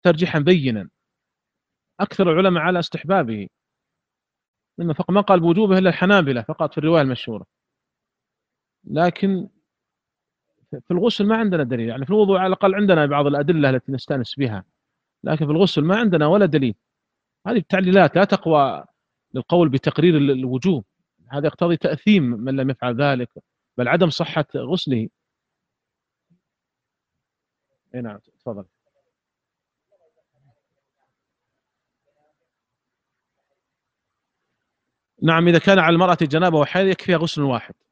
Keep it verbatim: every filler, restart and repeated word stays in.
ترجيحًا بيّنًا. أكثر العلماء على استحبابه، لأنه فقط ما قال بوجوبه إلا الحنابلة فقط في الرواية المشهورة. لكن في الغسل ما عندنا دليل، يعني في الوضوء على الأقل عندنا بعض الأدلة التي نستأنس بها، لكن في الغسل ما عندنا ولا دليل. هذه التعليلات لا تقوى للقول بتقرير ال الوجوب، هذا يقتضي تأثيم من لم يفعل ذلك، بل عدم صحة غسله. أي نعم، تفضل. نعم، إذا كان على المرأة جنابة وحيض يكفيها غسل واحد.